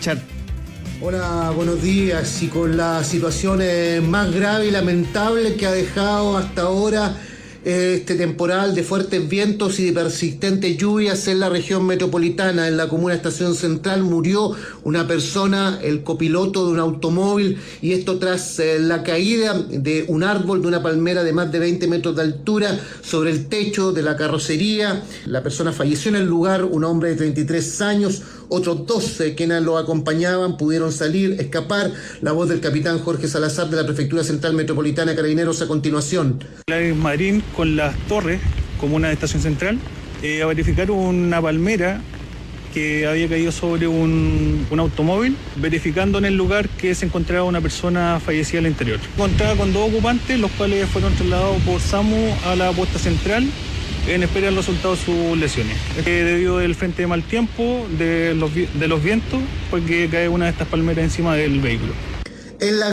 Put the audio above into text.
escuchar. Hola, buenos días. Y con la situación más grave y lamentable que ha dejado hasta ahora este temporal de fuertes vientos y de persistentes lluvias en la región metropolitana, en la comuna Estación Central, murió una persona, el copiloto de un automóvil, y esto tras la caída de un árbol de una palmera de más de 20 metros de altura sobre el techo de la carrocería. La persona falleció en el lugar, un hombre de 33 años. Otros 12 quienes lo acompañaban pudieron salir, escapar. La voz del capitán Jorge Salazar de la Prefectura Central Metropolitana de Carabineros a continuación. Madrid con las torres, comuna de Estación Central, a verificar una palmera que había caído sobre un automóvil, verificando en el lugar que se encontraba una persona fallecida al interior. Contaba con 2 ocupantes, los cuales fueron trasladados por SAMU a la puesta central en espera del resultado de sus lesiones. Debido al frente de mal tiempo, de los vientos, fue que cae una de estas palmeras encima del vehículo. En la